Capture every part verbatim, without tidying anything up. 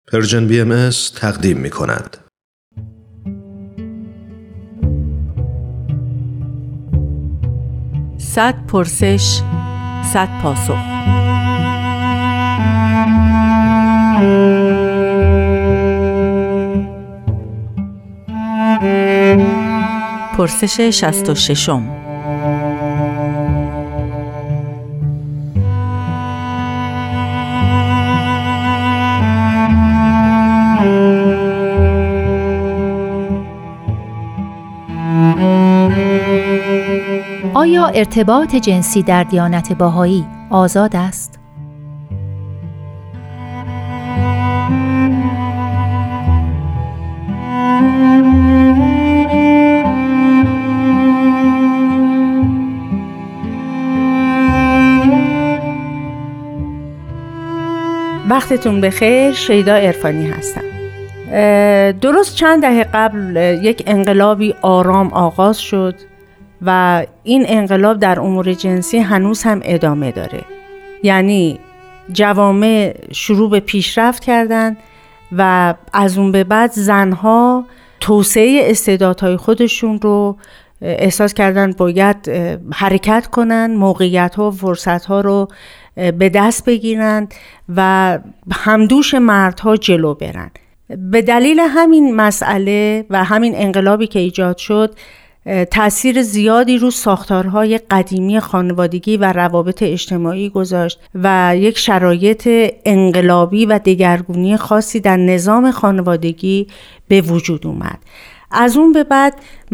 پرژن بی ام اس تقدیم می کند. صد پرسش، صد پاسخ. پرسش شصت و ششم. آیا ارتباط جنسی در دیانت بهایی آزاد است؟ وقتتون بخیر، شیدا عرفانی هستم. درست چند دهه قبل یک انقلابی آرام آغاز شد و این انقلاب در امور جنسی هنوز هم ادامه داره. یعنی جوامع شروع به پیشرفت کردن و از اون به بعد زنها توسعه استعدادهای خودشون رو احساس کردن باید حرکت کنن، موقعیت‌ها و فرصت‌ها رو به دست بگیرن و همدوش مردها جلو برن. به دلیل همین مسئله و همین انقلابی که ایجاد شد تأثیر زیادی رو ساختارهای قدیمی خانوادگی و روابط اجتماعی گذاشت و یک شرایط انقلابی و دگرگونی خاصی در نظام خانوادگی به وجود اومد. از اون به بعد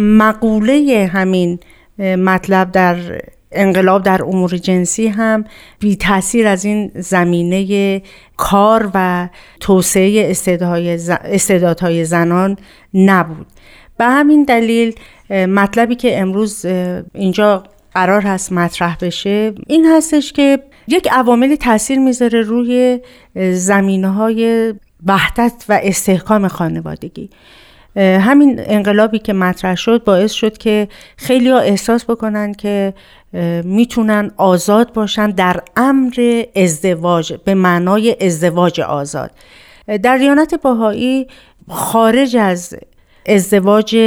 مقوله همین مطلب در انقلاب در امور جنسی هم بی تأثیر از این زمینه کار و توسعه استعدادهای زنان نبود. به همین دلیل مطلبی که امروز اینجا قرار هست مطرح بشه این هستش که یک عوامل تأثیر میذاره روی زمینه‌های وحدت و استحکام خانوادگی. همین انقلابی که مطرح شد باعث شد که خیلی ها احساس بکنن که میتونن آزاد باشن در امر ازدواج به معنای ازدواج آزاد. در دیانت بهایی خارج از ازدواج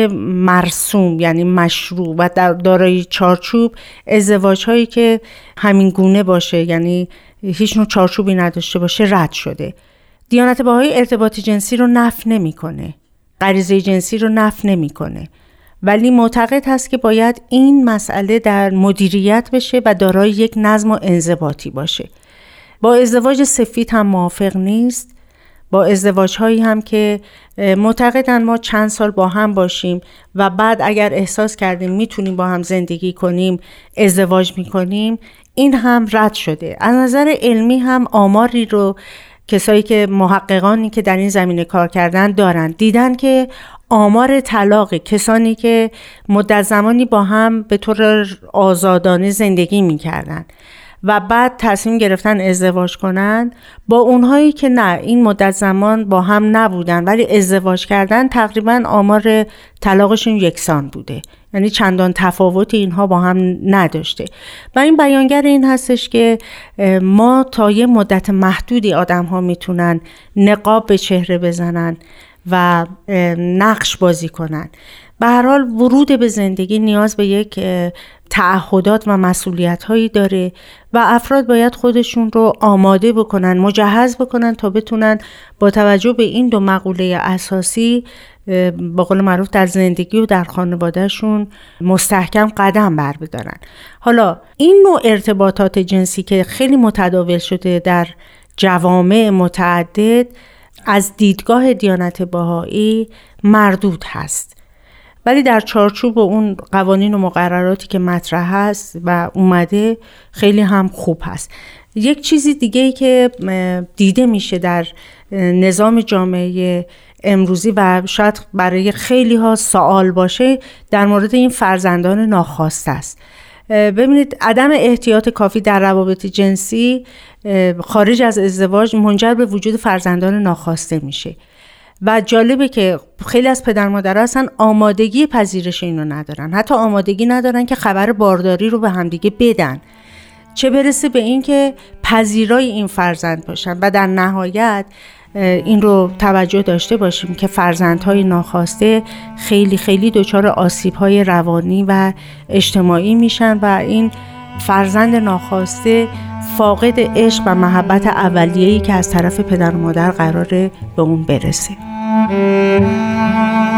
مرسوم یعنی مشروع و در دارای چارچوب، ازدواج هایی که همین گونه باشه یعنی هیچ نوع چارچوبی نداشته باشه رد شده. دیانت بهایی ارتباط جنسی رو نفی نمی‌کنه، غریزه جنسی رو نفی نمی‌کنه، ولی معتقد هست که باید این مسئله در مدیریت بشه و دارای یک نظم و انضباطی باشه. با ازدواج سفید هم موافق نیست، با ازدواج هایی هم که معتقدن ما چند سال با هم باشیم و بعد اگر احساس کردیم میتونیم با هم زندگی کنیم ازدواج میکنیم، این هم رد شده. از نظر علمی هم آماری رو کسایی که محققانی که در این زمینه کار کردن دارن دیدن که آمار طلاق کسانی که مدت زمانی با هم به طور آزادانه زندگی میکردن و بعد تصمیم گرفتن ازدواج کنن با اونهایی که نه این مدت زمان با هم نبودن ولی ازدواج کردن، تقریبا آمار طلاقشون یکسان بوده، یعنی چندان تفاوتی اینها با هم نداشته. و این بیانگر این هستش که ما تا یه مدت محدودی آدم ها میتونن نقاب به چهره بزنن و نقش بازی کنن. به هر حال ورود به زندگی نیاز به یک تعهدات و مسئولیت هایی داره و افراد باید خودشون رو آماده بکنن، مجهز بکنن تا بتونن با توجه به این دو مقوله اساسی با قول معروف در زندگی و در خانوادهشون مستحکم قدم بر بدارن. حالا این نوع ارتباطات جنسی که خیلی متداول شده در جوامع متعدد از دیدگاه دیانت بهایی مردود هست، ولی در چارچوب و اون قوانین و مقرراتی که مطرح هست و اومده خیلی هم خوب هست. یک چیزی دیگه‌ای که دیده میشه در نظام جامعه امروزی و شاید برای خیلی ها سوال باشه در مورد این فرزندان ناخواسته است. ببینید عدم احتیاط کافی در روابط جنسی خارج از ازدواج منجر به وجود فرزندان ناخواسته میشه و جالبه که خیلی از پدر مادرها اصلا آمادگی پذیرش اینو ندارن، حتی آمادگی ندارن که خبر بارداری رو به همدیگه بدن، چه برسه به این که پذیرای این فرزند باشن. و در نهایت این رو توجه داشته باشیم که فرزندهای ناخواسته خیلی خیلی دچار آسیب‌های روانی و اجتماعی میشن و این فرزند ناخواسته فاقد عشق و محبت اولیه‌ای که از طرف پدر و مادر قراره به اون برسه.